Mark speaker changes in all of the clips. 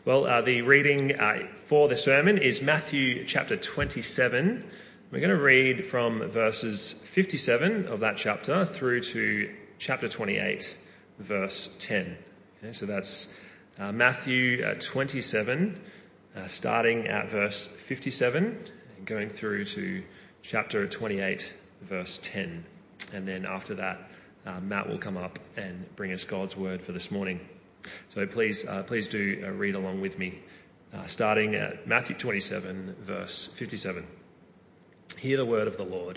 Speaker 1: The reading for the sermon is Matthew chapter 27. We're going to read from verses 57 of that chapter through to chapter 28, verse 10. Okay, so that's Matthew 27, starting at verse 57, and going through to chapter 28, verse 10. And then after that, Matt will come up and bring us God's word for this morning. So please do read along with me, starting at Matthew 27, verse 57. Hear the word of the Lord.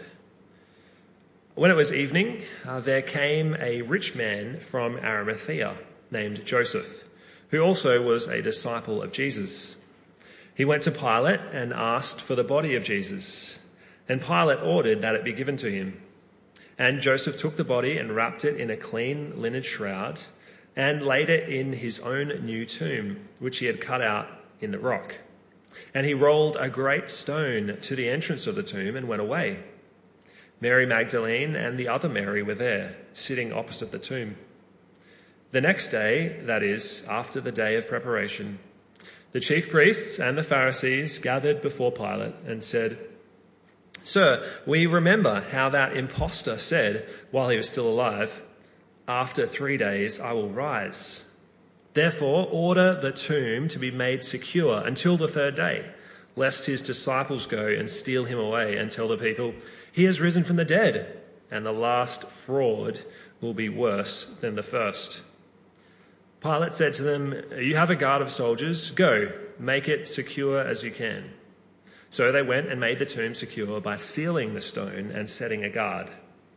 Speaker 1: When it was evening, there came a rich man from Arimathea named Joseph, who also was a disciple of Jesus. He went to Pilate and asked for the body of Jesus, and Pilate ordered that it be given to him. And Joseph took the body and wrapped it in a clean linen shroud and laid it in his own new tomb, which he had cut out in the rock. And he rolled a great stone to the entrance of the tomb and went away. Mary Magdalene and the other Mary were there, sitting opposite the tomb. The next day, that is, after the day of preparation, the chief priests and the Pharisees gathered before Pilate and said, "Sir, we remember how that impostor said while he was still alive, 'After 3 days I will rise.' Therefore, order the tomb to be made secure until the third day, lest his disciples go and steal him away and tell the people, 'He has risen from the dead,' and the last fraud will be worse than the first." Pilate said to them, "You have a guard of soldiers. Go, make it secure as you can." So they went and made the tomb secure by sealing the stone and setting a guard.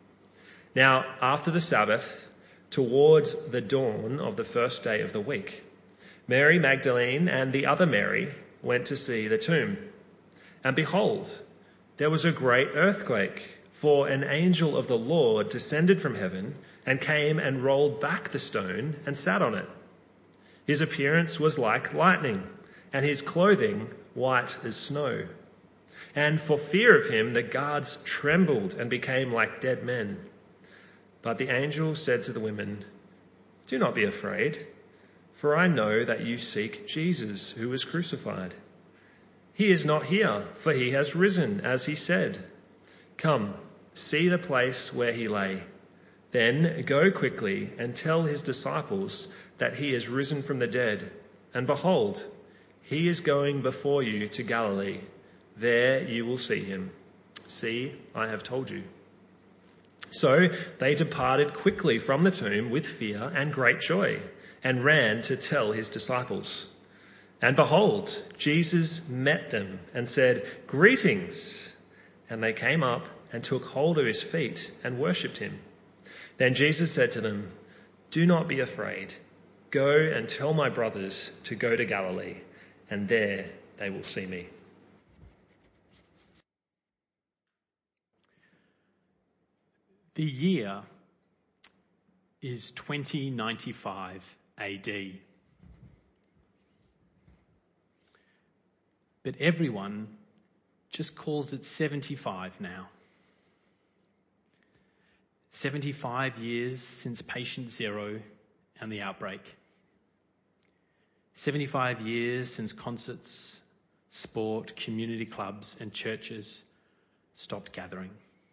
Speaker 1: Now, after the Sabbath, towards the dawn of the first day of the week, Mary Magdalene and the other Mary went to see the tomb. And behold, there was a great earthquake, for an angel of the Lord descended from heaven and came and rolled back the stone and sat on it. His appearance was like lightning, and his clothing white as snow. And for fear of him, the guards trembled and became like dead men. But the angel said to the women, "Do not be afraid, for I know that you seek Jesus who was crucified. He is not here, for he has risen, as he said. Come, see the place where he lay. Then go quickly and tell his disciples that he is risen from the dead. And behold, he is going before you to Galilee. There you will see him. See, I have told you." So they departed quickly from the tomb with fear and great joy, and ran to tell his disciples. And behold, Jesus met them and said, "Greetings." And they came up and took hold of his feet and worshipped him. Then Jesus said to them, "Do not be afraid. Go and tell my brothers to go to Galilee, and there they will see me."
Speaker 2: The year is 2095 AD. But everyone just calls it 75 now. 75 years since patient zero and the outbreak. 75 years since concerts, sport, community clubs and churches stopped gathering.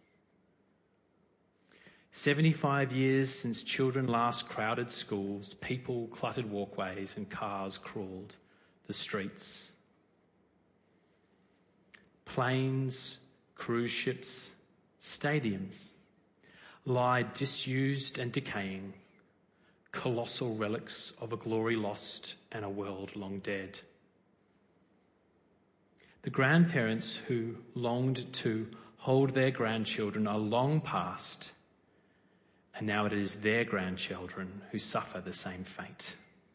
Speaker 2: 75 years since children last crowded schools, people cluttered walkways and cars crawled the streets. Planes, cruise ships, stadiums lie disused and decaying, colossal relics of a glory lost and a world long dead. The grandparents who longed to hold their grandchildren are long past, and now it is their grandchildren who suffer the same fate.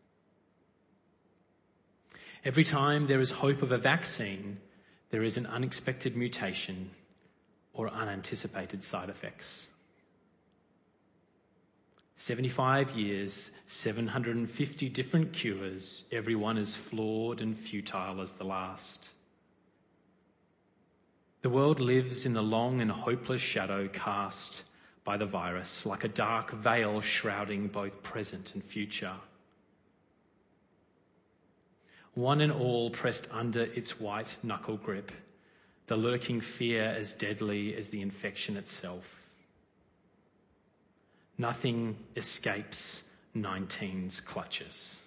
Speaker 2: Every time there is hope of a vaccine, there is an unexpected mutation or unanticipated side effects. 75 years, 750 different cures, every one as flawed and futile as the last. The world lives in the long and hopeless shadow cast by the virus, like a dark veil shrouding both present and future. one and all pressed under its white knuckle grip, the lurking fear as deadly as the infection itself. Nothing escapes 19's clutches.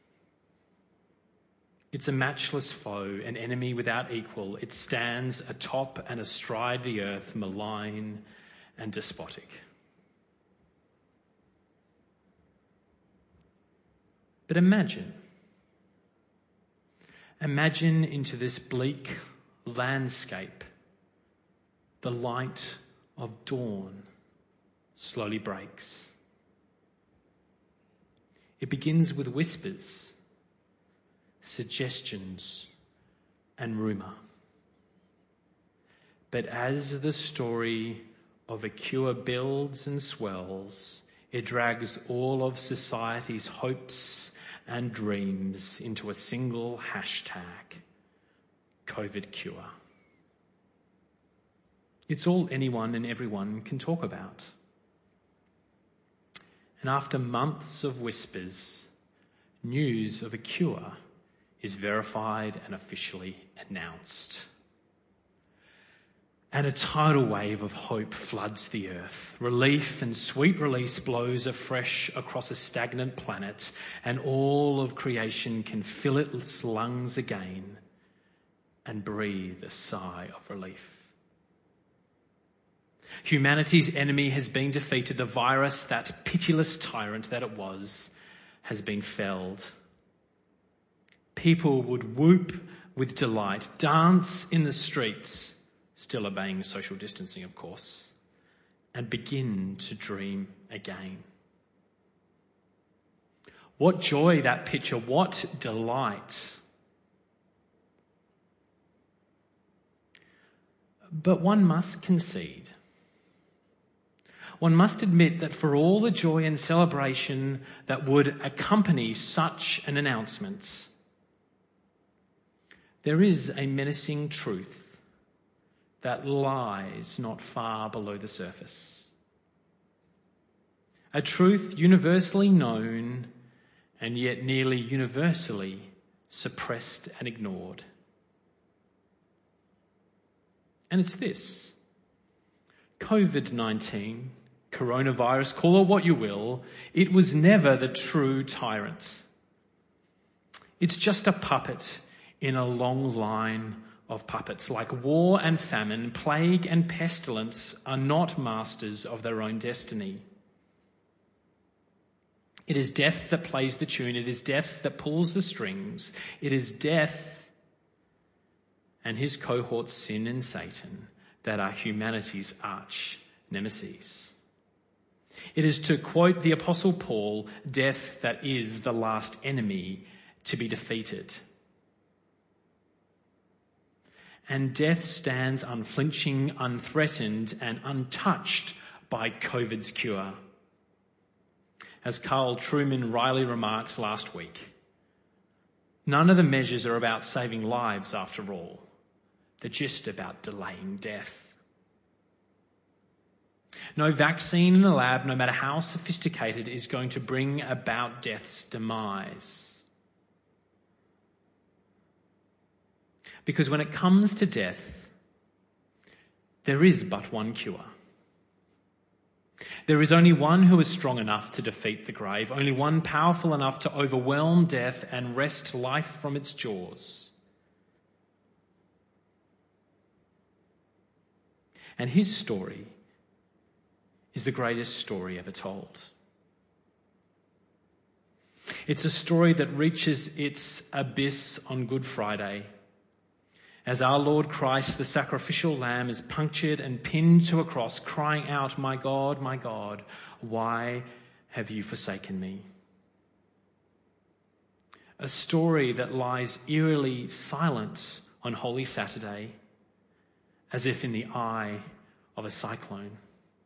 Speaker 2: It's a matchless foe, an enemy without equal. It stands atop and astride the earth, malign and despotic. But imagine into this bleak landscape, the light of dawn slowly breaks. It begins with whispers, suggestions, and rumour. But as the story of a cure builds and swells, it drags all of society's hopes and dreams into a single hashtag, COVID cure. It's all anyone and everyone can talk about. And after months of whispers, news of a cure is verified and officially announced. And a tidal wave of hope floods the earth. Relief and sweet release blows afresh across a stagnant planet, and all of creation can fill its lungs again and breathe a sigh of relief. Humanity's enemy has been defeated. The virus, that pitiless tyrant that it was, has been felled. People would whoop with delight, dance in the streets, still obeying social distancing, of course, and begin to dream again. What joy, that picture, what delight. But one must concede. One must admit that for all the joy and celebration that would accompany such an announcement, there is a menacing truth that lies not far below the surface. A truth universally known and yet nearly universally suppressed and ignored. And it's this: COVID-19, coronavirus, call it what you will, it was never the true tyrant. It's just a puppet in a long line of puppets. Like war and famine, plague and pestilence are not masters of their own destiny. It is death that plays the tune. It is death that pulls the strings. It is death and his cohorts, sin and Satan, that are humanity's arch nemesis. It is, to quote the Apostle Paul, death that is the last enemy to be defeated. And death stands unflinching, unthreatened, and untouched by COVID's cure. As Carl Trueman Riley remarked last week, none of the measures are about saving lives after all. They're just about delaying death. No vaccine in a lab, no matter how sophisticated, is going to bring about death's demise. Because when it comes to death, there is but one cure. There is only one who is strong enough to defeat the grave, only one powerful enough to overwhelm death and wrest life from its jaws. And his story is the greatest story ever told. It's a story that reaches its abyss on Good Friday, as our Lord Christ, the sacrificial lamb, is punctured and pinned to a cross, crying out, my God, why have you forsaken me?" A story that lies eerily silent on Holy Saturday, as if in the eye of a cyclone.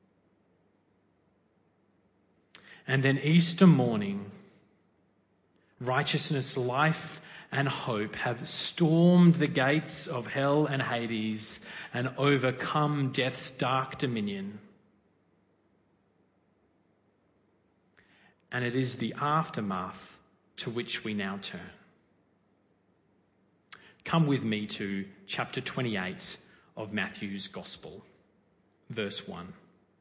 Speaker 2: And then Easter morning, righteousness, life, and hope have stormed the gates of hell and Hades and overcome death's dark dominion. And it is the aftermath to which we now turn. Come with me to chapter 28 of Matthew's Gospel, verse 1.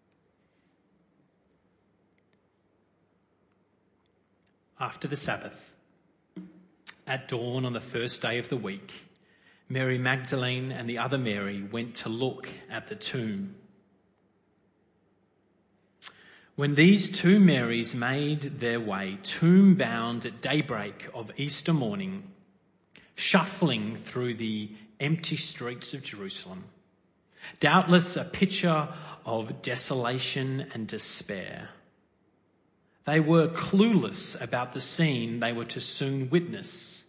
Speaker 2: After the Sabbath, at dawn on the first day of the week, Mary Magdalene and the other Mary went to look at the tomb. When these two Marys made their way, tomb-bound at daybreak of Easter morning, shuffling through the empty streets of Jerusalem, doubtless a picture of desolation and despair, they were clueless about the scene they were to soon witness.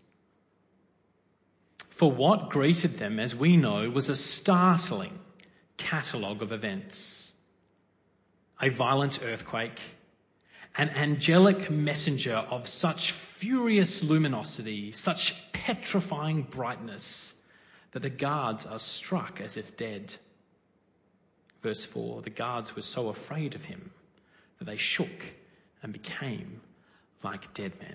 Speaker 2: For what greeted them, as we know, was a startling catalogue of events. A violent earthquake, an angelic messenger of such furious luminosity, such petrifying brightness, that the guards are struck as if dead. Verse 4, the guards were so afraid of him that they shook and became like dead men.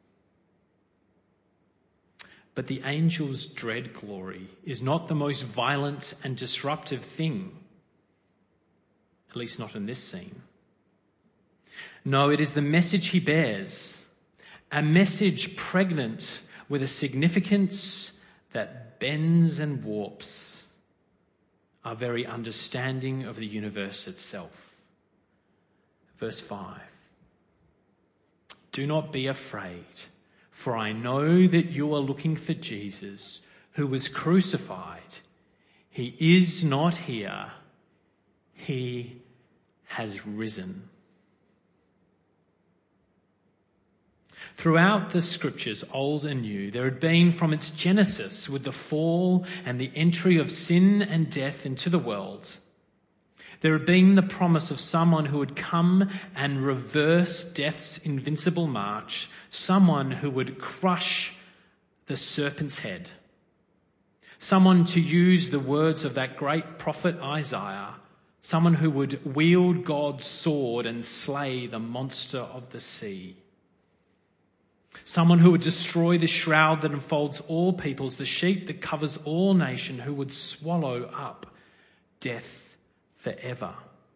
Speaker 2: But the angel's dread glory is not the most violent and disruptive thing, at least not in this scene. No, it is the message he bears, a message pregnant with a significance that bends and warps our very understanding of the universe itself. Verse 5. Do not be afraid, for I know that you are looking for Jesus, who was crucified. He is not here. He has risen. Throughout the scriptures, old and new, there had been from its genesis with the fall and the entry of sin and death into the world, there had been the promise of someone who would come and reverse death's invincible march, someone who would crush the serpent's head, someone, to use the words of that great prophet Isaiah, someone who would wield God's sword and slay the monster of the sea. Someone who would destroy the shroud that enfolds all peoples, the sheet that covers all nation, who would swallow up death forever.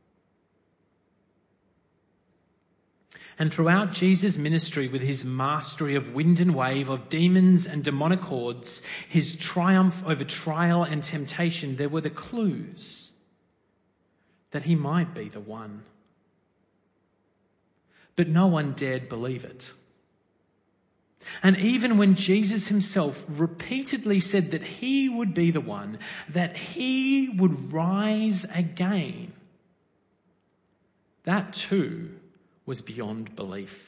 Speaker 2: And throughout Jesus' ministry, with his mastery of wind and wave, of demons and demonic hordes, his triumph over trial and temptation, there were the clues that he might be the one. But no one dared believe it. And even when Jesus himself repeatedly said that he would be the one, that he would rise again, that too was beyond belief.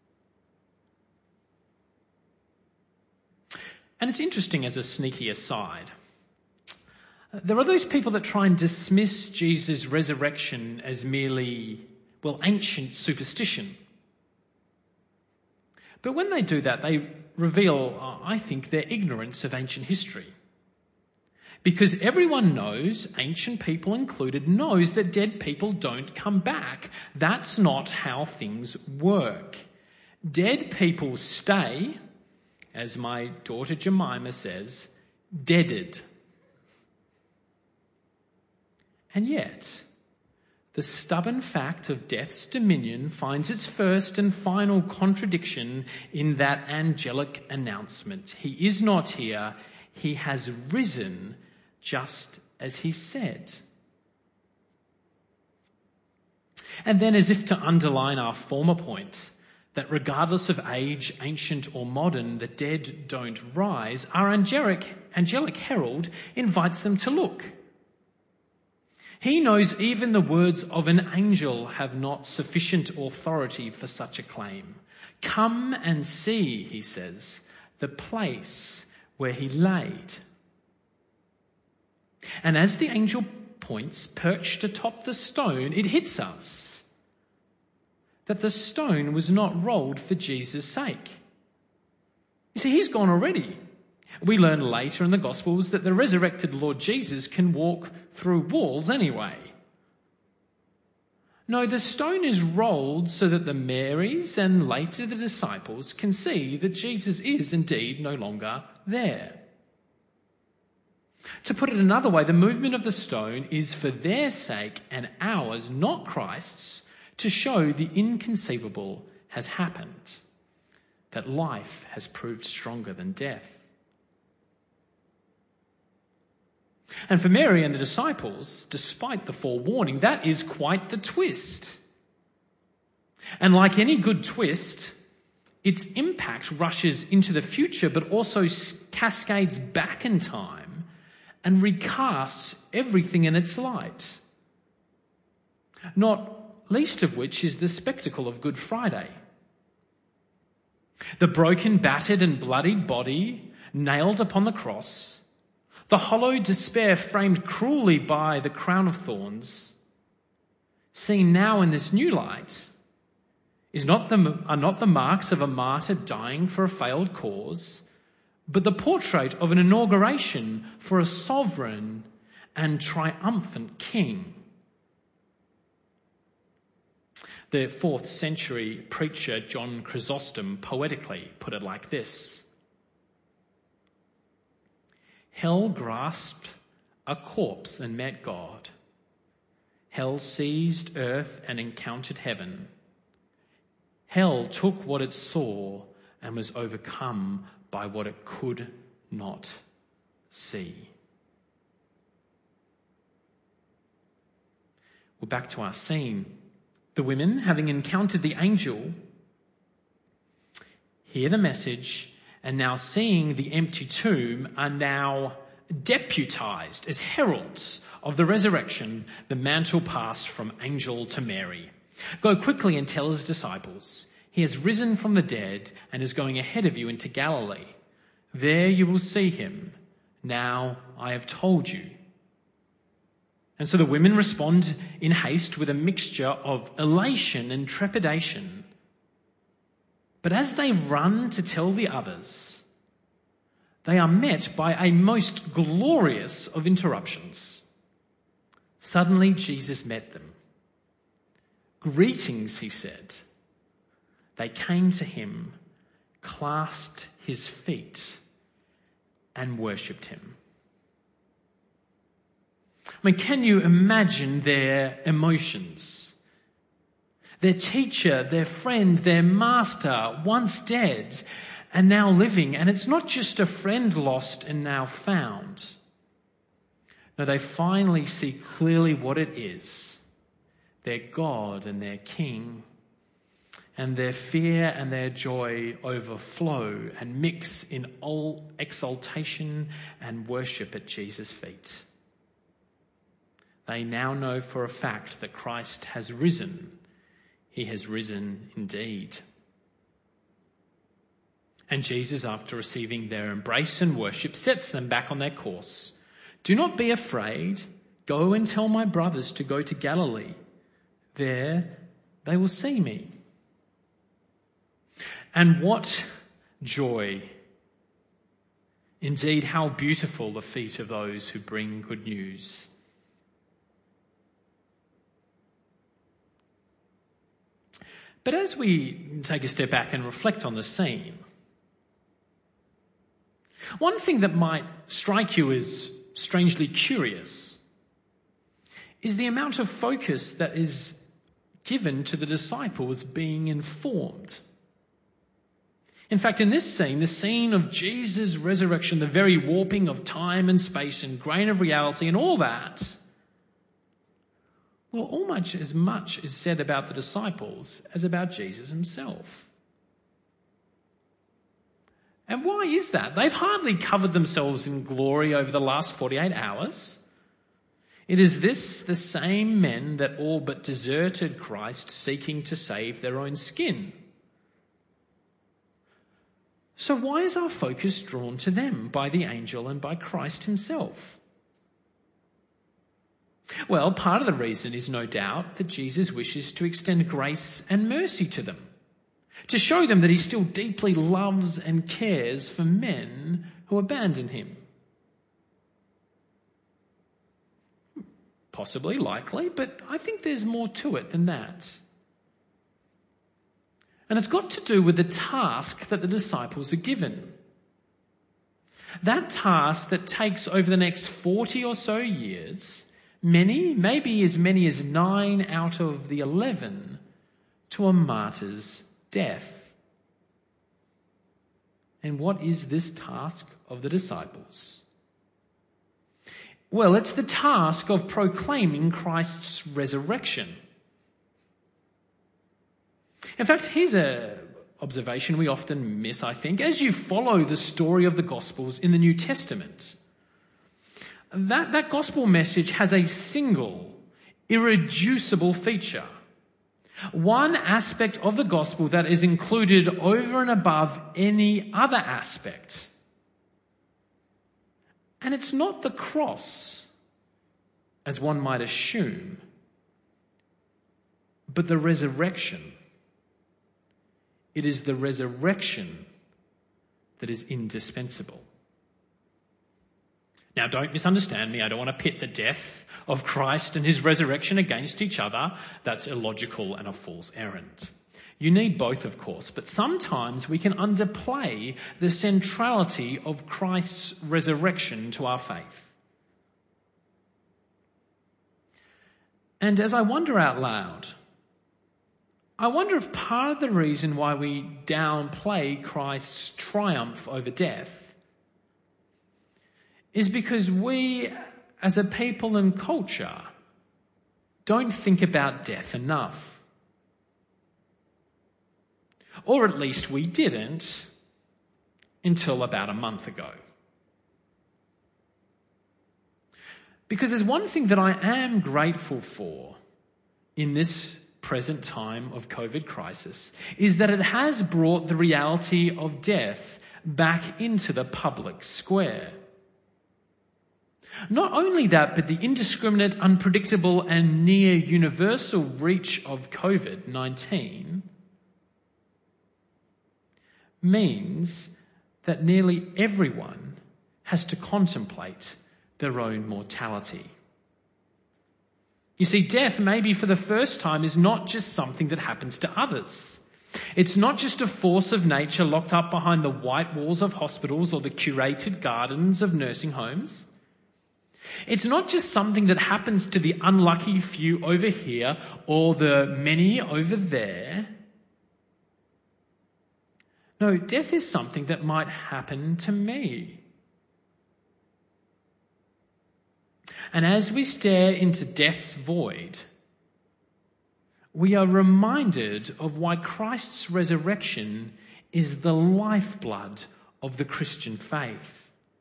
Speaker 2: And it's interesting, as a sneaky aside, there are those people that try and dismiss Jesus' resurrection as merely, ancient superstition. But when they do that, they reveal, I think, their ignorance of ancient history. Because everyone knows, ancient people included, knows that dead people don't come back. That's not how things work. Dead people stay, as my daughter Jemima says, deaded. And yet, the stubborn fact of death's dominion finds its first and final contradiction in that angelic announcement. He is not here. He has risen, just as he said. And then, as if to underline our former point, that regardless of age, ancient or modern, the dead don't rise, our angelic herald invites them to look. He knows even the words of an angel have not sufficient authority for such a claim. Come and see, he says, the place where he laid. And as the angel points, perched atop the stone, it hits us that the stone was not rolled for Jesus' sake. You see, he's gone already. We learn later in the Gospels that the resurrected Lord Jesus can walk through walls anyway. No, the stone is rolled so that the Marys and later the disciples can see that Jesus is indeed no longer there. To put it another way, the movement of the stone is for their sake and ours, not Christ's, to show the inconceivable has happened, that life has proved stronger than death. And for Mary and the disciples, despite the forewarning, that is quite the twist. And like any good twist, its impact rushes into the future, but also cascades back in time and recasts everything in its light. Not least of which is the spectacle of Good Friday. The broken, battered and bloodied body nailed upon the cross, the hollow despair framed cruelly by the crown of thorns, seen now in this new light, are not the marks of a martyr dying for a failed cause, but the portrait of an inauguration for a sovereign and triumphant king. The 4th century preacher John Chrysostom poetically put it like this: Hell grasped a corpse and met God. Hell seized earth and encountered heaven. Hell took what it saw and was overcome by what it could not see. We're back to our scene. The women, having encountered the angel, hear the message, and now seeing the empty tomb, are now deputized as heralds of the resurrection, the mantle passed from angel to Mary. Go quickly and tell his disciples, he has risen from the dead and is going ahead of you into Galilee. There you will see him. Now I have told you. And so the women respond in haste with a mixture of elation and trepidation. But as they run to tell the others, they are met by a most glorious of interruptions. Suddenly Jesus met them. Greetings, he said. They came to him, clasped his feet, and worshipped him. I mean, can you imagine their emotions? Their teacher, their friend, their master, once dead and now living. And it's not just a friend lost and now found. No, they finally see clearly what it is. Their God and their King. And their fear and their joy overflow and mix in all exaltation and worship at Jesus' feet. They now know for a fact that Christ has risen. He has risen indeed. And Jesus, after receiving their embrace and worship, sets them back on their course. Do not be afraid. Go and tell my brothers to go to Galilee. There they will see me. And what joy. Indeed, how beautiful the feet of those who bring good news. But as we take a step back and reflect on the scene, one thing that might strike you as strangely curious is the amount of focus that is given to the disciples being informed. In fact, in this scene, the scene of Jesus' resurrection, the very warping of time and space and grain of reality and all that, well, almost as much is said about the disciples as about Jesus himself. And why is that? They've hardly covered themselves in glory over the last 48 hours. It is this, the same men that all but deserted Christ, seeking to save their own skin. So why is our focus drawn to them by the angel and by Christ himself? Well, part of the reason is no doubt that Jesus wishes to extend grace and mercy to them, to show them that he still deeply loves and cares for men who abandon him. Possibly, likely, but I think there's more to it than that. And it's got to do with the task that the disciples are given. That task that takes over the next 40 or so years, maybe as many as 9 out of the 11, to a martyr's death. And what is this task of the disciples? Well, it's the task of proclaiming Christ's resurrection. In fact, here's an observation we often miss, I think, as you follow the story of the Gospels in the New Testament. That gospel message has a single, irreducible feature. One aspect of the gospel that is included over and above any other aspect. And it's not the cross, as one might assume, but the resurrection. It is the resurrection that is indispensable. Now, don't misunderstand me. I don't want to pit the death of Christ and his resurrection against each other. That's illogical and a fool's errand. You need both, of course, but sometimes we can underplay the centrality of Christ's resurrection to our faith. And as I wonder out loud, I wonder if part of the reason why we downplay Christ's triumph over death is because we, as a people and culture, don't think about death enough. Or at least we didn't until about a month ago. Because there's one thing that I am grateful for in this present time of COVID crisis, is that it has brought the reality of death back into the public square. Not only that, but the indiscriminate, unpredictable and near universal reach of COVID-19 means that nearly everyone has to contemplate their own mortality. You see, death, maybe for the first time, is not just something that happens to others. It's not just a force of nature locked up behind the white walls of hospitals or the curated gardens of nursing homes. It's not just something that happens to the unlucky few over here or the many over there. No, death is something that might happen to me. And as we stare into death's void, we are reminded of why Christ's resurrection is the lifeblood of the Christian faith.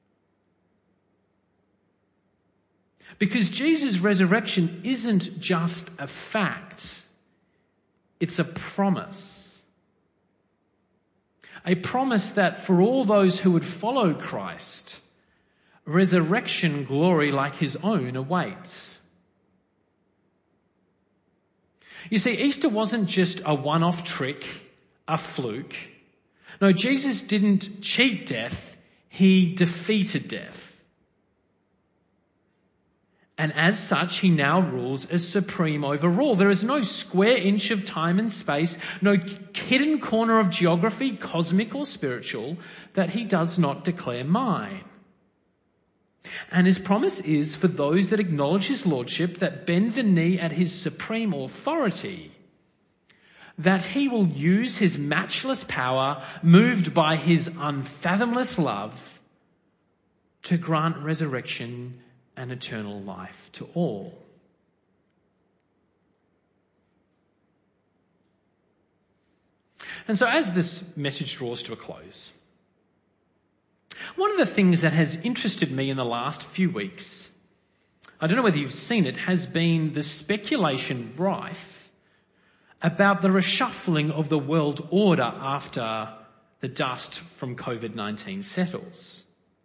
Speaker 2: Because Jesus' resurrection isn't just a fact, it's a promise. A promise that for all those who would follow Christ, resurrection glory like his own awaits. You see, Easter wasn't just a one-off trick, a fluke. No, Jesus didn't cheat death, he defeated death. And as such, he now rules as supreme over all. There is no square inch of time and space, no hidden corner of geography, cosmic or spiritual, that he does not declare mine. And his promise is for those that acknowledge his lordship, that bend the knee at his supreme authority, that he will use his matchless power, moved by his unfathomless love, to grant resurrection and eternal life to all. And so as this message draws to a close, one of the things that has interested me in the last few weeks, I don't know whether you've seen it, has been the speculation rife about the reshuffling of the world order after the dust from COVID-19 settles.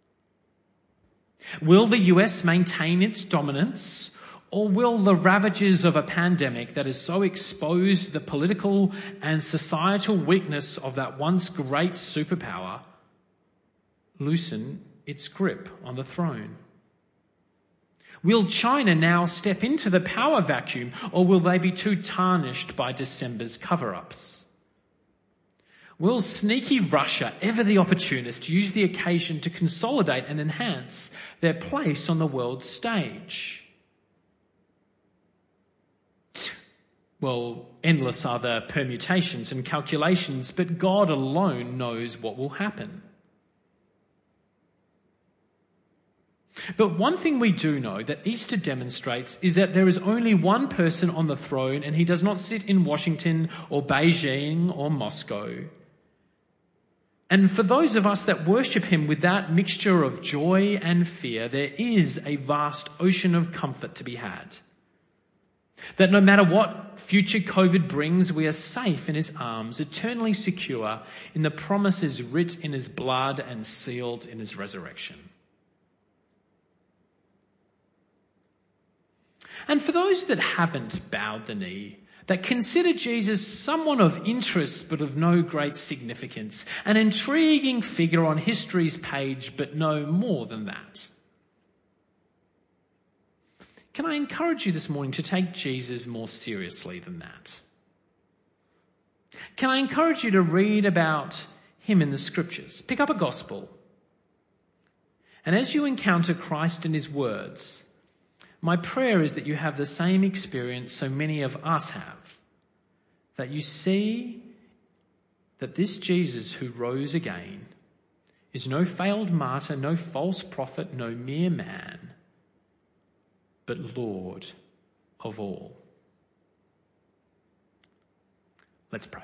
Speaker 2: Will the US maintain its dominance, or will the ravages of a pandemic that has so exposed the political and societal weakness of that once great superpower loosen its grip on the throne? Will China now step into the power vacuum, or will they be too tarnished by December's cover-ups? Will sneaky Russia, ever the opportunist, use the occasion to consolidate and enhance their place on the world stage? Well, endless are the permutations and calculations, but God alone knows what will happen. But one thing we do know that Easter demonstrates is that there is only one person on the throne, and he does not sit in Washington or Beijing or Moscow. And for those of us that worship him with that mixture of joy and fear, there is a vast ocean of comfort to be had. That no matter what future COVID brings, we are safe in his arms, eternally secure in the promises writ in his blood and sealed in his resurrection. And for those that haven't bowed the knee, that consider Jesus someone of interest but of no great significance, an intriguing figure on history's page but no more than that, can I encourage you this morning to take Jesus more seriously than that? Can I encourage you to read about him in the scriptures? Pick up a gospel. And as you encounter Christ and his words, my prayer is that you have the same experience so many of us have. That you see that this Jesus who rose again is no failed martyr, no false prophet, no mere man, but Lord of all. Let's pray.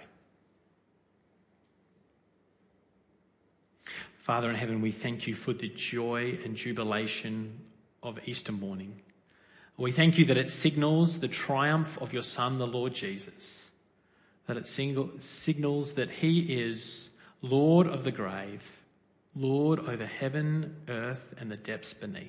Speaker 2: Father in heaven, we thank you for the joy and jubilation of Easter morning. We thank you that it signals the triumph of your Son, the Lord Jesus. That it signals that he is Lord of the grave, Lord over heaven, earth, and the depths beneath.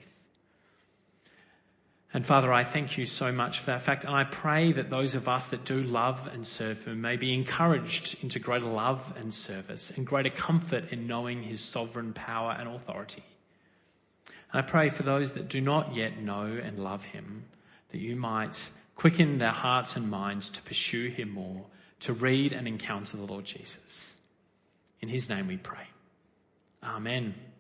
Speaker 2: And Father, I thank you so much for that fact. And I pray that those of us that do love and serve him may be encouraged into greater love and service and greater comfort in knowing his sovereign power and authority. I pray for those that do not yet know and love him, that you might quicken their hearts and minds to pursue him more, to read and encounter the Lord Jesus. In his name we pray. Amen.